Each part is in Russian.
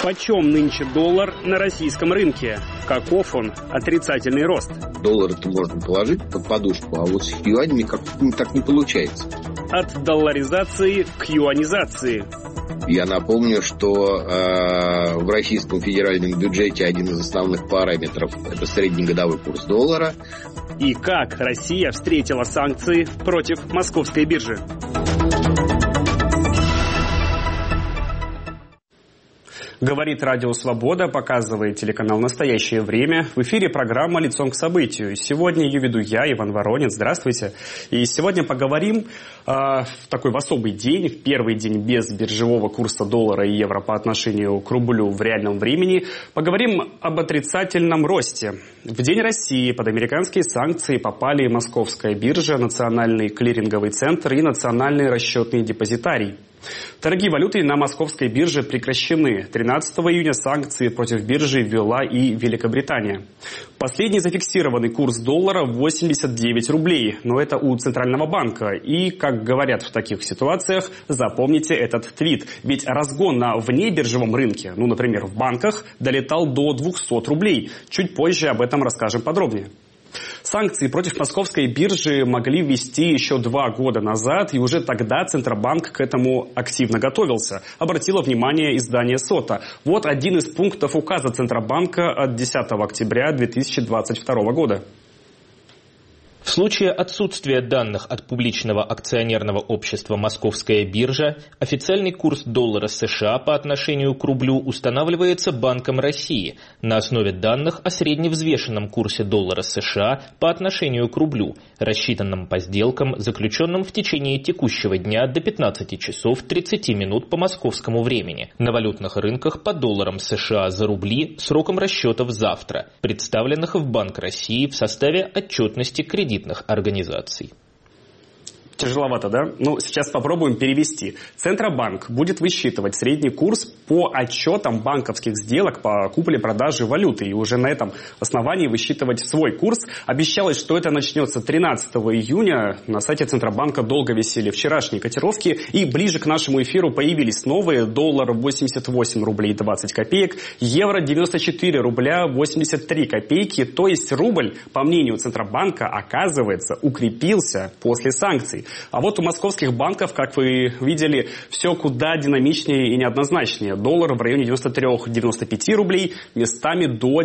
Почем нынче доллар на российском рынке? Каков он? Отрицательный рост. Доллар-то можно положить под подушку, а вот с юанями как-то так не получается. От долларизации к юанизации. Я напомню, что в российском федеральном бюджете один из основных параметров – это среднегодовой курс доллара. И как Россия встретила санкции против московской биржи? Говорит Радио Свобода, показывает телеканал «Настоящее время». В эфире программа «Лицом к событию». Сегодня ее веду я, Иван Воронин. Здравствуйте. И сегодня поговорим в особый день, в первый день без биржевого курса доллара и евро по отношению к рублю в реальном времени. Поговорим об отрицательном росте. В День России под американские санкции попали Московская биржа, Национальный клиринговый центр и Национальный расчетный депозитарий. Торги валютой на московской бирже прекращены. 13 июня санкции против биржи ввела и Великобритания. Последний зафиксированный курс доллара 89 рублей. Но это у Центрального банка. И, как говорят в таких ситуациях, запомните этот твит. Ведь разгон на внебиржевом рынке, например, в банках, долетал до 200 рублей. Чуть позже об этом расскажем подробнее. Санкции против московской биржи могли ввести еще 2 года назад, и уже тогда Центробанк к этому активно готовился. Обратило внимание издание «Сота». Вот один из пунктов указа Центробанка от 10 октября 2022 года. В случае отсутствия данных от публичного акционерного общества «Московская биржа» официальный курс доллара США по отношению к рублю устанавливается Банком России на основе данных о средневзвешенном курсе доллара США по отношению к рублю, рассчитанном по сделкам, заключенным в течение текущего дня до 15 часов 30 минут по московскому времени, на валютных рынках по долларам США за рубли сроком расчетов завтра, представленных в Банк России в составе отчетности кредитных организаций. Тяжеловато, да? Сейчас попробуем перевести. Центробанк будет высчитывать средний курс по отчетам банковских сделок по купле-продаже валюты. И уже на этом основании высчитывать свой курс. Обещалось, что это начнется 13 июня. На сайте Центробанка долго висели вчерашние котировки. И ближе к нашему эфиру появились новые. Доллар 88 рублей 20 копеек. Евро 94 рубля 83 копейки. То есть рубль, по мнению Центробанка, оказывается, укрепился после санкций. А вот у московских банков, как вы видели, все куда динамичнее и неоднозначнее. Доллар в районе 93-95 рублей, местами до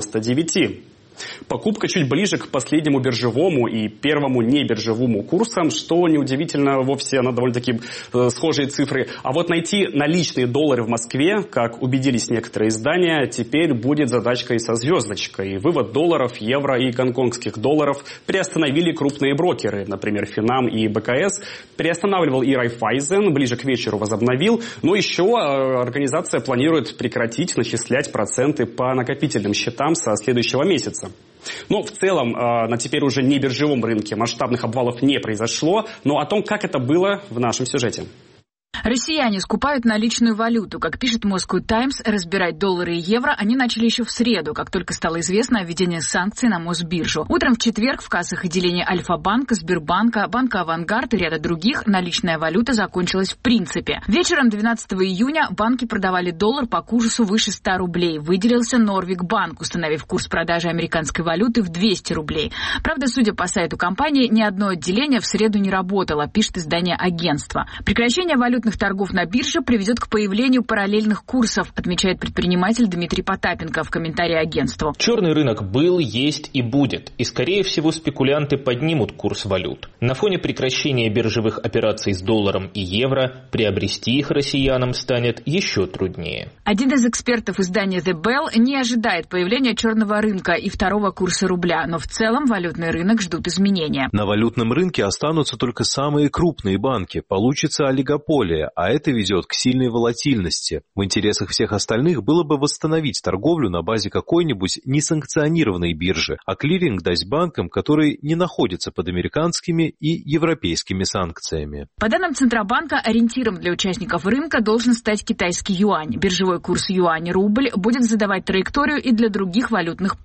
99. Покупка чуть ближе к последнему биржевому и первому небиржевому курсам, что неудивительно, вовсе она довольно-таки схожие цифры. А вот найти наличные доллары в Москве, как убедились некоторые издания, теперь будет задачкой со звездочкой. Вывод долларов, евро и гонконгских долларов приостановили крупные брокеры, например, Финам и БКС. Приостанавливал и Райфайзен, ближе к вечеру возобновил. Но еще организация планирует прекратить начислять проценты по накопительным счетам со следующего месяца. Но в целом на теперь уже не биржевом рынке масштабных обвалов не произошло. Но о том, как это было, в нашем сюжете. Россияне скупают наличную валюту. Как пишет Moscow Times, разбирать доллары и евро они начали еще в среду, как только стало известно о введении санкций на Мосбиржу. Утром в четверг в кассах отделения Альфа-банка, Сбербанка, Банка Авангард и ряда других наличная валюта закончилась в принципе. Вечером 12 июня банки продавали доллар по курсу выше 100 рублей. Выделился Норвик банк, установив курс продажи американской валюты в 200 рублей. Правда, судя по сайту компании, ни одно отделение в среду не работало, пишет издание агентства. Прекращение валютных торгов на бирже приведет к появлению параллельных курсов, отмечает предприниматель Дмитрий Потапенко в комментарии агентству. Черный рынок был, есть и будет. И, скорее всего, спекулянты поднимут курс валют. На фоне прекращения биржевых операций с долларом и евро приобрести их россиянам станет еще труднее. Один из экспертов издания The Bell не ожидает появления черного рынка и второго курса рубля, но в целом валютный рынок ждут изменения. На валютном рынке останутся только самые крупные банки. Получится олигополия, а это ведет к сильной волатильности. В интересах всех остальных было бы восстановить торговлю на базе какой-нибудь несанкционированной биржи, а клиринг дать банкам, которые не находятся под американскими и европейскими санкциями. По данным Центробанка, ориентиром для участников рынка должен стать китайский юань. Биржевой курс юань-рубль будет задавать траекторию и для других валютных пар.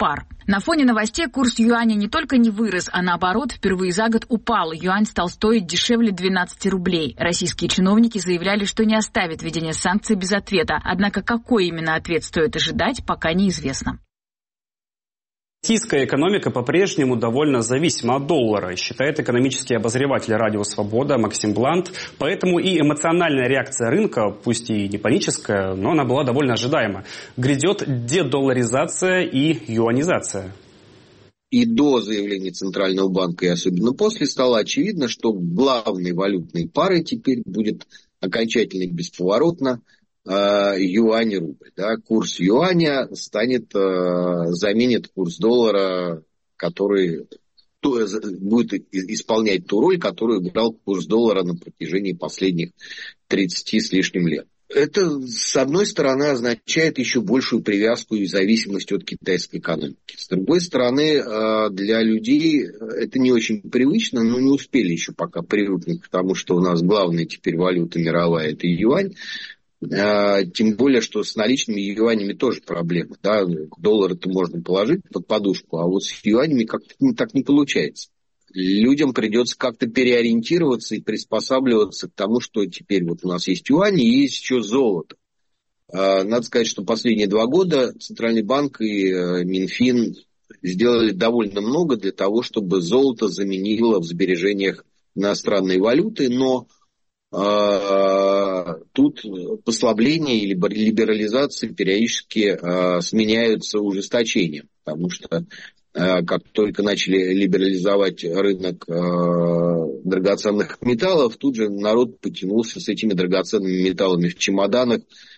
На фоне новостей курс юаня не только не вырос, а наоборот, впервые за год упал. Юань стал стоить дешевле 12 рублей. Российские чиновники заявляли, что не оставят введение санкций без ответа. Однако какой именно ответ стоит ожидать, пока неизвестно. Российская экономика по-прежнему довольно зависима от доллара, считает экономический обозреватель «Радио Свобода» Максим Блант. Поэтому и эмоциональная реакция рынка, пусть и не паническая, но она была довольно ожидаема. Грядет дедолларизация и юанизация. И до заявления Центрального банка, и особенно после, стало очевидно, что главной валютной парой теперь будет окончательно и бесповоротно юань и рубль. Да. Курс юаня заменит курс доллара, который будет исполнять ту роль, которую играл курс доллара на протяжении последних 30 с лишним лет. Это, с одной стороны, означает еще большую привязку и зависимость от китайской экономики. С другой стороны, для людей это не очень привычно, но не успели еще пока привыкнуть к тому, что у нас главная теперь валюта мировая – это юань. Тем более, что с наличными юанями тоже проблема. Да? Доллары-то можно положить под подушку, а вот с юанями как-то так не получается. Людям придется как-то переориентироваться и приспосабливаться к тому, что теперь вот у нас есть юани и есть еще золото. Надо сказать, что последние 2 года Центральный банк и Минфин сделали довольно много для того, чтобы золото заменило в сбережениях иностранные валюты, но тут послабления или либерализации периодически сменяются ужесточением, потому что как только начали либерализовать рынок драгоценных металлов, тут же народ потянулся с этими драгоценными металлами в чемоданах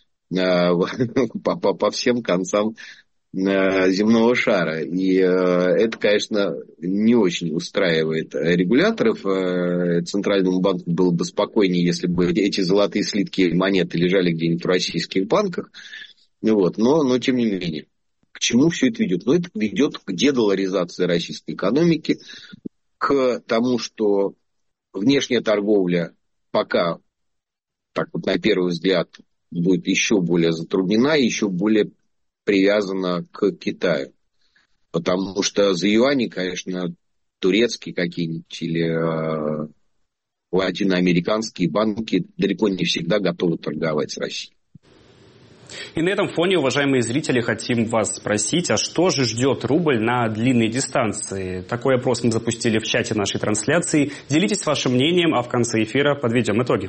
по всем концам земного шара. И это, конечно, не очень устраивает регуляторов. Центральному банку было бы спокойнее, если бы эти золотые слитки и монеты лежали где-нибудь в российских банках. Вот. Но тем не менее. К чему все это ведет? Это ведет к дедолларизации российской экономики, к тому, что внешняя торговля пока, так вот на первый взгляд, будет еще более затруднена, еще более привязана к Китаю. Потому что за юани, конечно, турецкие какие-нибудь или латиноамериканские банки далеко не всегда готовы торговать с Россией. И на этом фоне, уважаемые зрители, хотим вас спросить, а что же ждет рубль на длинной дистанции? Такой опрос мы запустили в чате нашей трансляции. Делитесь вашим мнением, а в конце эфира подведем итоги.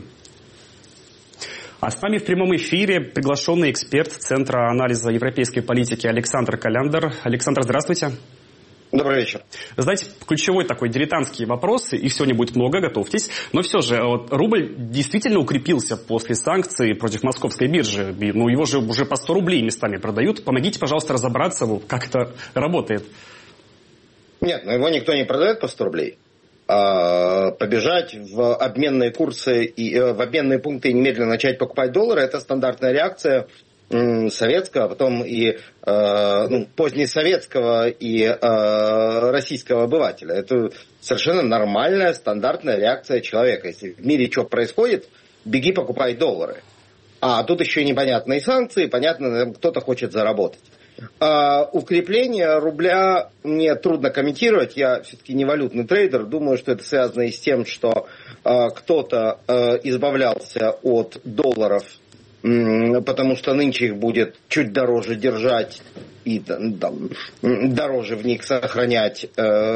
А с нами в прямом эфире приглашенный эксперт Центра анализа европейской политики Александр Коляндер. Александр, здравствуйте. Добрый вечер. Знаете, ключевой такой дилетантский вопрос, их сегодня будет много, готовьтесь. Но все же, вот рубль действительно укрепился после санкций против московской биржи. Ну, его же уже по 100 рублей местами продают. Помогите, пожалуйста, разобраться, как это работает. Нет, его никто не продает по 100 рублей. Побежать в обменные курсы и в обменные пункты и немедленно начать покупать доллары – это стандартная реакция советского, а потом и позднесоветского и российского обывателя. Это совершенно нормальная, стандартная реакция человека. Если в мире что происходит, беги покупай доллары. А тут еще непонятные санкции, понятно, кто-то хочет заработать. Укрепление рубля мне трудно комментировать, я все-таки не валютный трейдер, думаю, что это связано и с тем, что кто-то избавлялся от долларов, потому что нынче их будет чуть дороже держать и дороже в них сохранять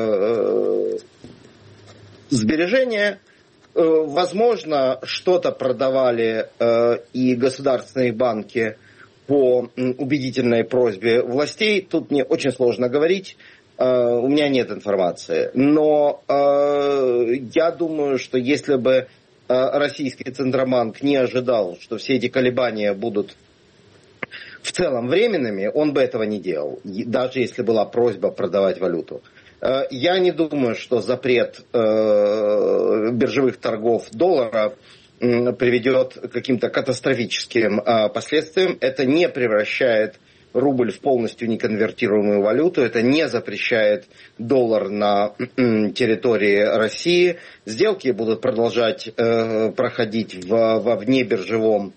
сбережения. Возможно, что-то продавали и государственные банки по убедительной просьбе властей. Тут мне очень сложно говорить, у меня нет информации. Но я думаю, что если бы российский Центробанк не ожидал, что все эти колебания будут в целом временными, он бы этого не делал, даже если была просьба продавать валюту. Я не думаю, что запрет биржевых торгов доллара приведет к каким-то катастрофическим последствиям. Это не превращает рубль в полностью неконвертируемую валюту, это не запрещает доллар на территории России. Сделки будут продолжать проходить во внебиржевом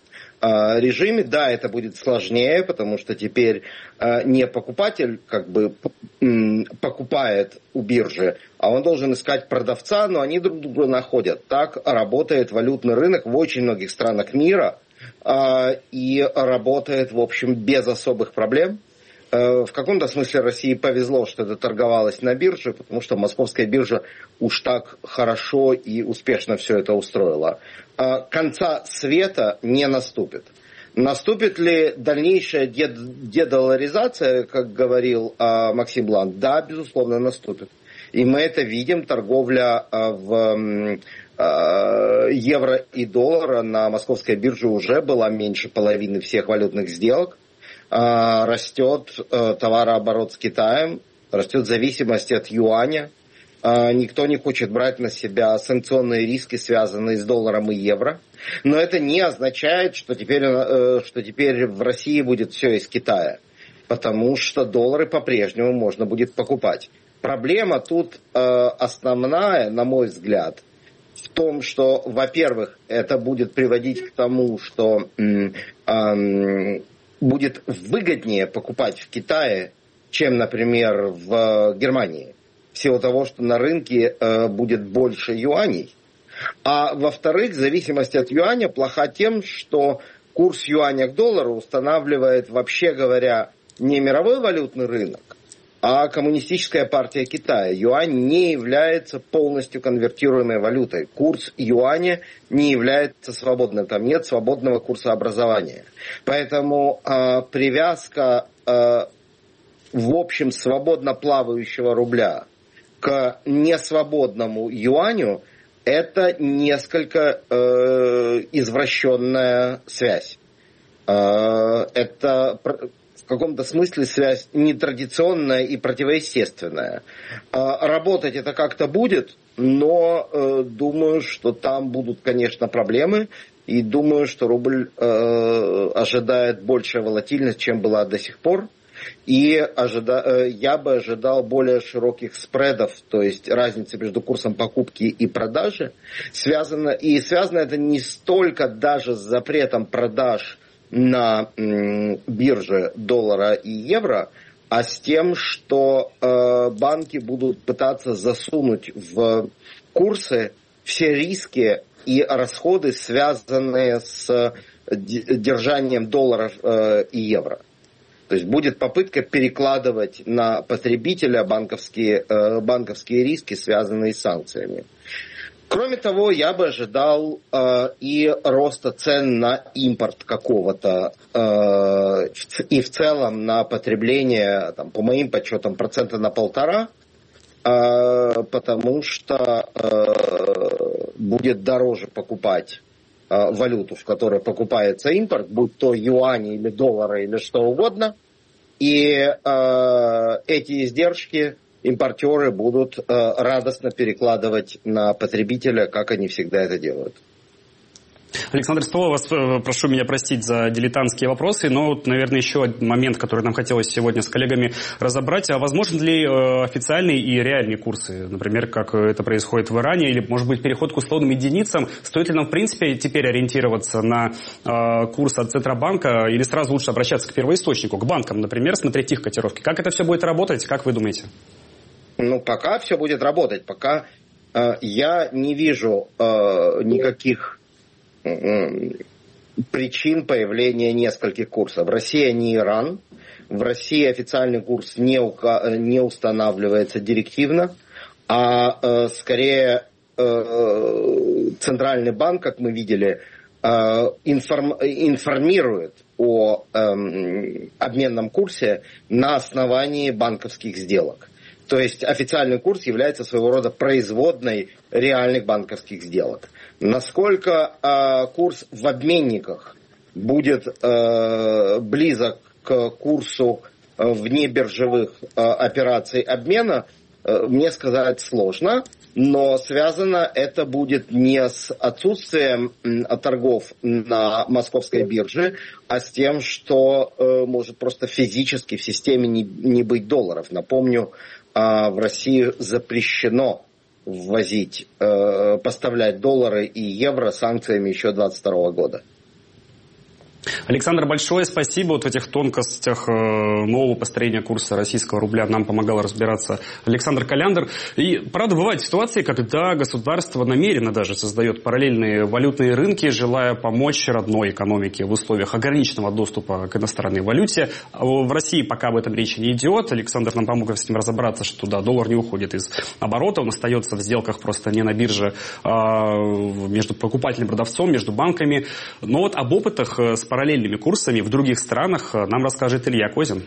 режиме. Да, это будет сложнее, потому что теперь не покупатель покупает у биржи, а он должен искать продавца, но они друг друга находят. Так работает валютный рынок в очень многих странах мира и работает, в общем, без особых проблем. В каком-то смысле России повезло, что это торговалось на бирже, потому что московская биржа уж так хорошо и успешно все это устроила. Конца света не наступит. Наступит ли дальнейшая дедоларизация, как говорил Максим Бланк? Да, безусловно, наступит. И мы это видим. Торговля в евро и доллара на московской бирже уже была меньше половины всех валютных сделок. Растет товарооборот с Китаем, растет зависимость от юаня. Никто не хочет брать на себя санкционные риски, связанные с долларом и евро. Но это не означает, что теперь в России будет все из Китая. Потому что доллары по-прежнему можно будет покупать. Проблема тут основная, на мой взгляд, в том, что, во-первых, это будет приводить к тому, что будет выгоднее покупать в Китае, чем, например, в Германии. В силу того, что на рынке будет больше юаней. А во-вторых, зависимость от юаня плоха тем, что курс юаня к доллару устанавливает, вообще говоря, не мировой валютный рынок, а коммунистическая партия Китая. Юань не является полностью конвертируемой валютой. Курс юаня не является свободным. Там нет свободного курсообразования. Поэтому привязка, в общем, свободно плавающего рубля к несвободному юаню – это несколько извращенная связь. Это в каком-то смысле связь нетрадиционная и противоестественная. Работать это как-то будет, но думаю, что там будут, конечно, проблемы. И думаю, что рубль ожидает большая волатильность, чем была до сих пор. И я бы ожидал более широких спредов, то есть разницы между курсом покупки и продажи. Связано это не столько даже с запретом продаж на бирже доллара и евро, а с тем, что банки будут пытаться засунуть в курсы все риски и расходы, связанные с держанием долларов и евро. То есть будет попытка перекладывать на потребителя банковские риски, связанные с санкциями. Кроме того, я бы ожидал и роста цен на импорт какого-то, и в целом на потребление, там, по моим подсчетам, 1.5%, потому что будет дороже покупать валюту, в которой покупается импорт, будь то юани или доллары или что угодно, и эти издержки импортеры будут радостно перекладывать на потребителя, как они всегда это делают. Александр Столов, вас прошу меня простить за дилетантские вопросы, но, наверное, еще один момент, который нам хотелось сегодня с коллегами разобрать. А возможен ли официальные и реальные курсы, например, как это происходит в Иране, или, может быть, переход к условным единицам? Стоит ли нам, в принципе, теперь ориентироваться на курс от Центробанка, или сразу лучше обращаться к первоисточнику, к банкам, например, смотреть их котировки? Как это все будет работать, как вы думаете? Ну, пока все будет работать, пока я не вижу никаких причин появления нескольких курсов. Россия не Иран. В России официальный курс не устанавливается директивно, а скорее Центральный банк, как мы видели, информирует о обменном курсе на основании банковских сделок. То есть официальный курс является своего рода производной реальных банковских сделок. Насколько курс в обменниках будет близок к курсу внебиржевых операций обмена, мне сказать сложно, но связано это будет не с отсутствием торгов на московской бирже, а с тем, что может просто физически в системе не быть долларов. Напомню, в России запрещено ввозить, поставлять доллары и евро санкциями еще 2022 года. Александр, большое спасибо. Вот в этих тонкостях нового построения курса российского рубля нам помогал разбираться Александр Коляндр. И, правда, бывают ситуации, когда государство намеренно даже создает параллельные валютные рынки, желая помочь родной экономике в условиях ограниченного доступа к иностранной валюте. В России пока об этом речи не идет. Александр нам помог с ним разобраться, что да, доллар не уходит из оборота, он остается в сделках просто не на бирже, между покупателем и продавцом, между банками. Но вот об опытах с параллельными курсами в других странах нам расскажет Илья Козин.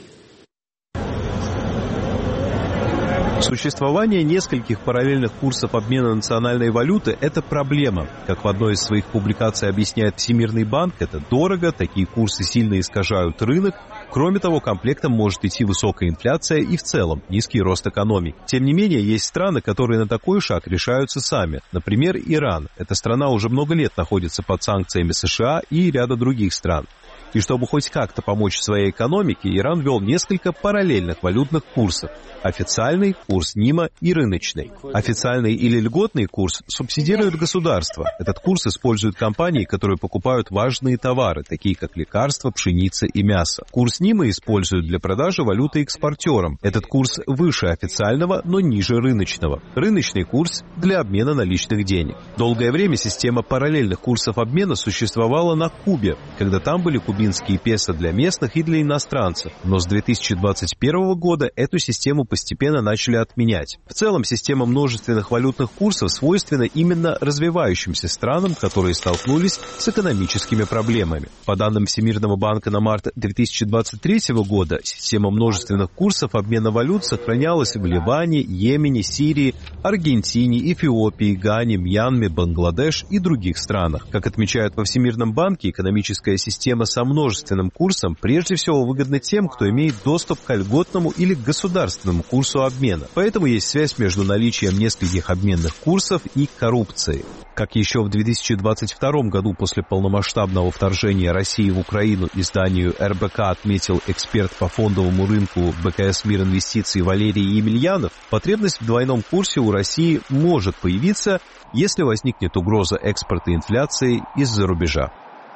Существование нескольких параллельных курсов обмена национальной валюты – это проблема. Как в одной из своих публикаций объясняет Всемирный банк, это дорого, такие курсы сильно искажают рынок. Кроме того, комплектом может идти высокая инфляция и в целом низкий рост экономики. Тем не менее, есть страны, которые на такой шаг решаются сами. Например, Иран. Эта страна уже много лет находится под санкциями США и ряда других стран. И чтобы хоть как-то помочь своей экономике, Иран ввел несколько параллельных валютных курсов. Официальный, курс НИМа и рыночный. Официальный или льготный курс субсидирует государство. Этот курс используют компании, которые покупают важные товары, такие как лекарства, пшеница и мясо. Курс НИМа используют для продажи валюты экспортерам. Этот курс выше официального, но ниже рыночного. Рыночный курс для обмена наличных денег. Долгое время система параллельных курсов обмена существовала на Кубе, когда там были кубинские песо для местных и для иностранцев. Но с 2021 года эту систему постепенно начали отменять. В целом, система множественных валютных курсов свойственна именно развивающимся странам, которые столкнулись с экономическими проблемами. По данным Всемирного банка на март 2023 года, система множественных курсов обмена валют сохранялась в Ливане, Йемене, Сирии, Аргентине, Эфиопии, Гане, Мьянме, Бангладеш и других странах. Как отмечают во Всемирном банке, экономическая система со множественным курсом прежде всего выгодна тем, кто имеет доступ к льготному или государственному курсу обмена. Поэтому есть связь между наличием нескольких обменных курсов и коррупцией. Как еще в 2022 году после полномасштабного вторжения России в Украину изданию РБК отметил эксперт по фондовому рынку БКС «Мир инвестиций» Валерий Емельянов, потребность в двойном курсе у России может появиться, если возникнет угроза экспорта инфляции из-за рубежа.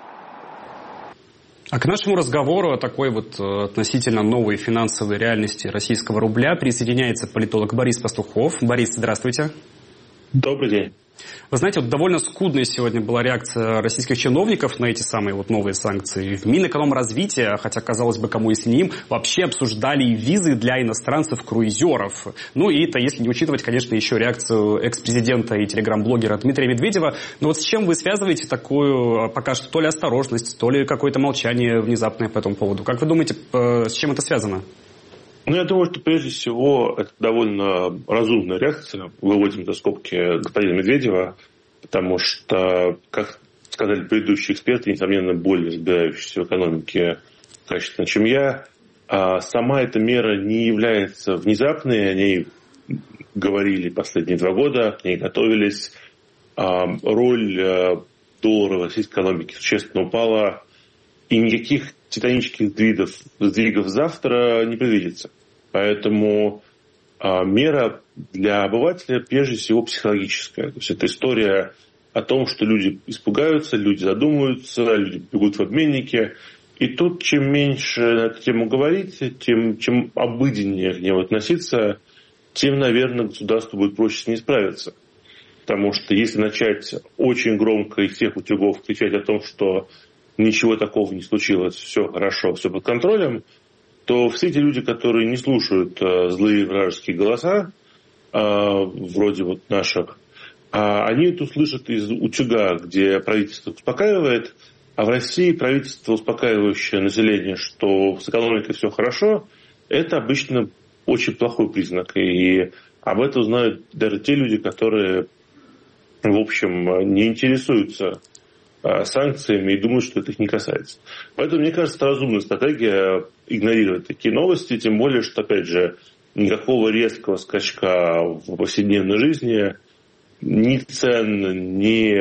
А к нашему разговору о такой вот относительно новой финансовой реальности российского рубля присоединяется политолог Борис Пастухов. Борис, здравствуйте. Добрый день. Вы знаете, вот довольно скудная сегодня была реакция российских чиновников на эти самые вот новые санкции. В Минэкономразвития, хотя, казалось бы, кому если не им, вообще обсуждали и визы для иностранцев-круизеров. Ну и это, если не учитывать, конечно, еще реакцию экс-президента и телеграм-блогера Дмитрия Медведева. Но вот с чем вы связываете такую, пока что, то ли осторожность, то ли какое-то молчание внезапное по этому поводу? Как вы думаете, с чем это связано? Ну, я думаю, что прежде всего это довольно разумная реакция. Выводим за скобки господина Медведева, потому что, как сказали предыдущие эксперты, несомненно, более разбирающиеся в экономике качественно, чем я, сама эта мера не является внезапной, о ней говорили последние 2 года, к ней готовились. Роль доллара в российской экономике существенно упала, и никаких титанических сдвигов завтра не предвидится. Поэтому мера для обывателя прежде всего психологическая. То есть это история о том, что люди испугаются, люди задумаются, люди бегут в обменники. И тут чем меньше на эту тему говорить, чем обыденнее к ней относиться, тем, наверное, государству будет проще с ней справиться. Потому что если начать очень громко из всех утюгов кричать о том, что ничего такого не случилось, все хорошо, все под контролем, то все эти люди, которые не слушают злые вражеские голоса, вроде вот наших, они это услышат из утюга, где правительство успокаивает, а в России правительство, успокаивающее население, что с экономикой все хорошо, это обычно очень плохой признак. И об этом знают даже те люди, которые, в общем, не интересуются санкциями и думают, что это их не касается. Поэтому, мне кажется, это разумная стратегия игнорировать такие новости, тем более, что, опять же, никакого резкого скачка в повседневной жизни ни цен, ни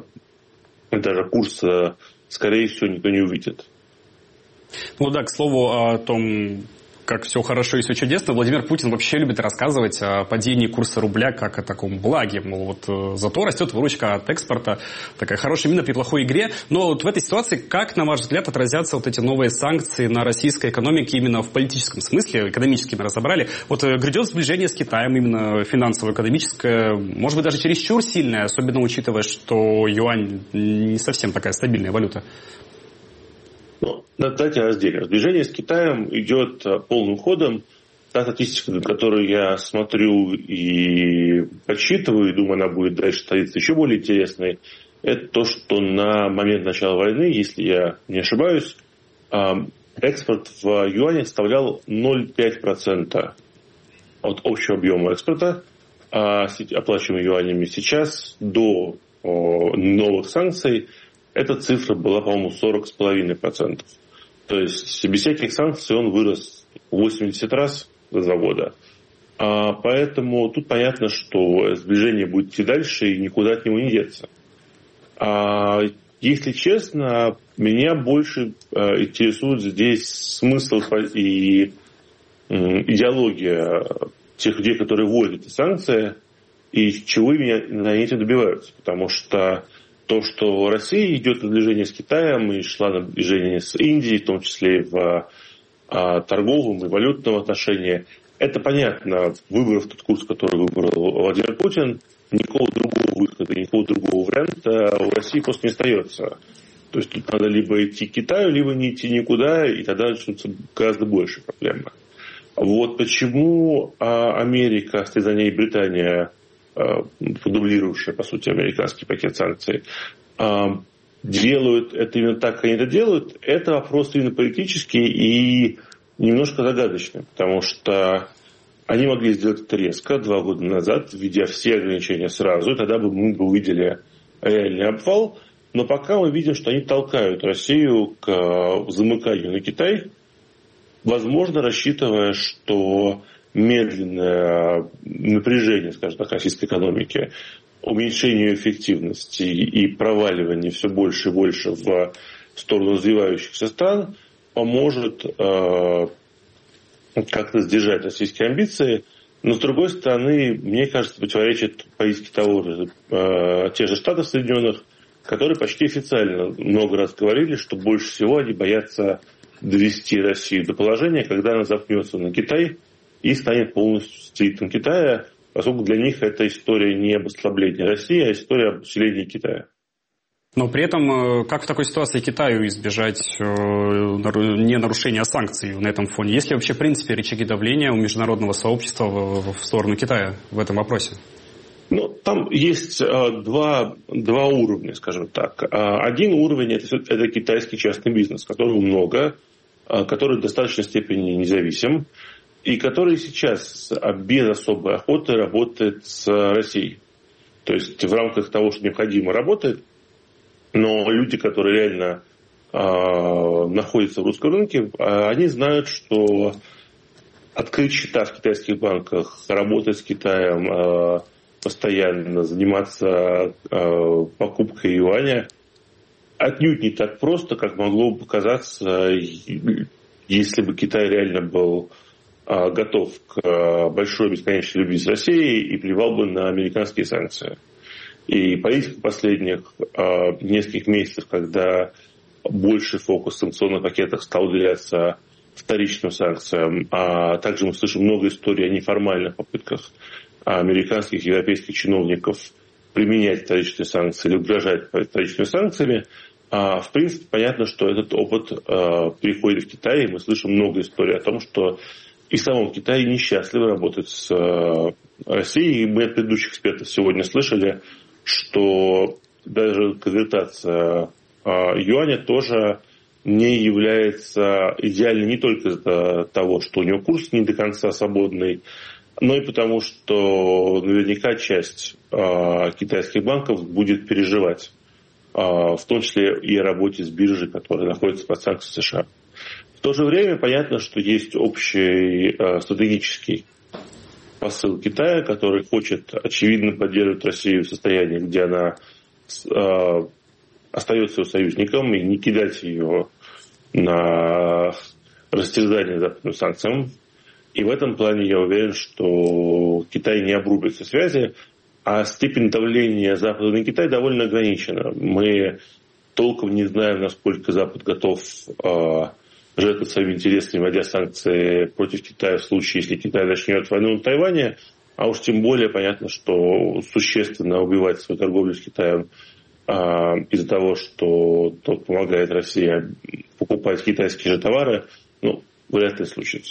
даже курса, скорее всего, никто не увидит. Ну да, к слову о том, как все хорошо и все чудесно. Владимир Путин вообще любит рассказывать о падении курса рубля как о таком благе. Мол, вот зато растет выручка от экспорта. Такая хорошая мина при плохой игре. Но вот в этой ситуации, как, на ваш взгляд, отразятся вот эти новые санкции на российской экономике именно в политическом смысле? Экономически мы разобрали. Вот грядет сближение с Китаем, именно финансово-экономическое. Может быть, даже чересчур сильное, особенно учитывая, что юань не совсем такая стабильная валюта. Ну, давайте разделим. Сближение с Китаем идет полным ходом. Та статистика, на которую я смотрю и подсчитываю, и думаю, она будет дальше становиться еще более интересной, это то, что на момент начала войны, если я не ошибаюсь, экспорт в юанях составлял 0,5% от общего объема экспорта, оплачиваемого юанями. Сейчас до новых санкций эта цифра была, по-моему, 40,5%. То есть без всяких санкций он вырос 80 раз за 2 года. Поэтому тут понятно, что сближение будет идти дальше и никуда от него не деться. Если честно, меня больше интересует здесь смысл и идеология тех людей, которые вводят эти санкции, и чего на этим добиваются. Потому что то, что Россия идет на сближение с Китаем и шла на сближение с Индией, в том числе и в торговом и валютном отношении, это понятно. Выбрав тот курс, который выбрал Владимир Путин, никакого другого выхода, никакого другого варианта у России просто не остается. То есть тут надо либо идти к Китаю, либо не идти никуда, и тогда начнутся гораздо больше проблемы. Вот почему Америка, вслед за ней Британия, продублировавшая, по сути, американский пакет санкций, делают это именно так, как они это делают, это вопрос именно политический и немножко загадочный, потому что они могли сделать это резко 2 года назад, введя все ограничения сразу, и тогда бы мы увидели реальный обвал, но пока мы видим, что они толкают Россию к замыканию на Китай, возможно, рассчитывая, что медленное напряжение, скажем так, российской экономики, уменьшение эффективности и проваливание все больше и больше в сторону развивающихся стран поможет как-то сдержать российские амбиции. Но, с другой стороны, мне кажется, противоречит политике тех же Штатов Соединенных, которые почти официально много раз говорили, что больше всего они боятся довести Россию до положения, когда она запнется на Китай и станет полностью сателлитом Китая, поскольку для них это история не об ослаблении России, а история об усилении Китая. Но при этом, как в такой ситуации Китаю избежать не нарушения санкций на этом фоне? Есть ли вообще, в принципе, рычаги давления у международного сообщества в сторону Китая в этом вопросе? Ну, там есть два уровня, скажем так. Один уровень – это китайский частный бизнес, которого много, который в достаточной степени независим, и который сейчас без особой охоты работает с Россией. То есть в рамках того, что необходимо, работает, но люди, которые реально находятся в русском рынке, они знают, что открыть счета в китайских банках, работать с Китаем постоянно, заниматься покупкой юаня отнюдь не так просто, как могло бы показаться, если бы Китай реально был готов к большой бесконечной любви с Россией и плевал бы на американские санкции. И политика последних нескольких месяцев, когда больший фокус в санкционных пакетах стал уделяться вторичным санкциям, а также мы слышим много историй о неформальных попытках американских и европейских чиновников применять вторичные санкции или угрожать вторичными санкциями, в принципе, понятно, что этот опыт переходит в Китай, и мы слышим много историй о том, что и в самом Китае несчастливо работать с Россией. И мы от предыдущих экспертов сегодня слышали, что даже конвертация юаня тоже не является идеальной не только из-за того, что у него курс не до конца свободный, но и потому, что наверняка часть китайских банков будет переживать, в том числе и о работе с биржей, которая находится под санкциями США. В то же время понятно, что есть общий стратегический посыл Китая, который хочет, очевидно, поддерживать Россию в состоянии, где она остается союзником, и не кидать ее на растерзания западным санкциям. И в этом плане я уверен, что Китай не обрубит все связи, а степень давления Запада на Китай довольно ограничена. Мы толком не знаем, насколько Запад готов жертвовать своими интересами, вводя санкции против Китая в случае, если Китай начнет войну на Тайване. А уж тем более понятно, что существенно убивать свою торговлю с Китаем из-за того, что тот помогает России покупать китайские же товары, вряд ли случится.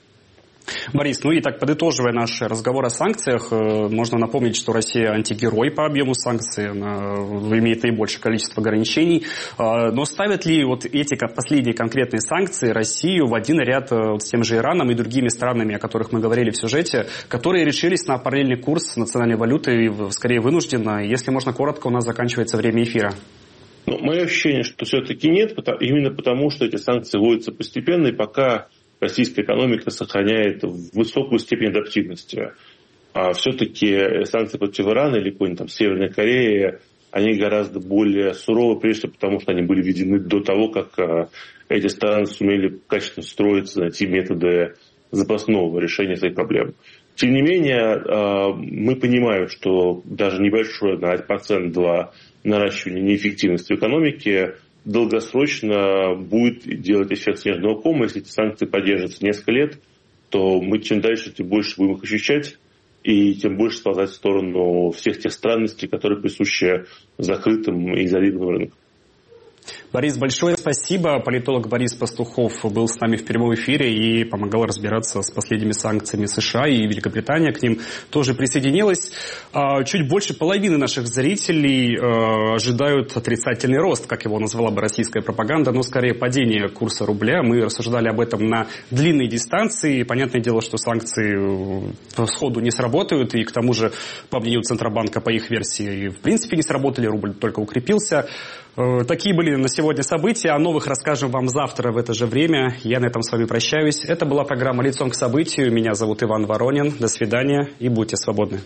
Борис, и так подытоживая наш разговор о санкциях, можно напомнить, что Россия антигерой по объему санкций, она имеет наибольшее количество ограничений. Но ставят ли эти последние конкретные санкции Россию в один ряд с тем же Ираном и другими странами, о которых мы говорили в сюжете, которые решились на параллельный курс национальной валюты, скорее вынужденно? Если можно коротко, у нас заканчивается время эфира. Мое ощущение, что все-таки нет, именно потому, что эти санкции вводятся постепенно, и пока российская экономика сохраняет высокую степень адаптивности. А все-таки санкции против Ирана или какой-нибудь Северной Кореи, они гораздо более суровы, прежде всего потому, что они были введены до того, как эти страны сумели качественно строиться, найти методы запасного решения своих проблем. Тем не менее, мы понимаем, что даже небольшое на 1%-2% наращивание неэффективности в экономике долгосрочно будет делать эффект снежного кома. Если эти санкции поддержатся несколько лет, то мы чем дальше, тем больше будем их ощущать, и тем больше сползать в сторону всех тех странностей, которые присущи закрытым и изолированным рынкам. Борис, большое спасибо. Политолог Борис Пастухов был с нами в прямом эфире и помогал разбираться с последними санкциями США, и Великобритания к ним тоже присоединилась. Чуть больше половины наших зрителей ожидают отрицательный рост, как его назвала бы российская пропаганда, но скорее падение курса рубля. Мы рассуждали об этом на длинной дистанции. Понятное дело, что санкции сходу не сработают, и к тому же, по мнению Центробанка, по их версии, в принципе не сработали, рубль только укрепился. Такие были на сегодня события. О новых расскажем вам завтра в это же время. Я на этом с вами прощаюсь. Это была программа «Лицом к событию». Меня зовут Иван Воронин. До свидания и будьте свободны.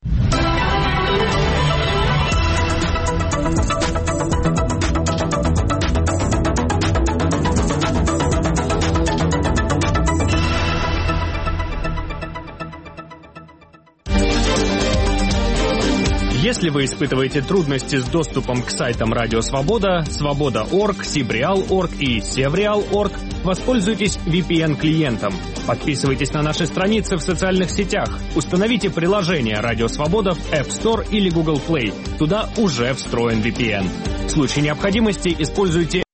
Если вы испытываете трудности с доступом к сайтам Радио Свобода, Свобода.орг, Сибреал.орг и Севреал.орг, воспользуйтесь VPN-клиентом. Подписывайтесь на наши страницы в социальных сетях. Установите приложение Радио Свобода в App Store или Google Play. Туда уже встроен VPN. В случае необходимости используйте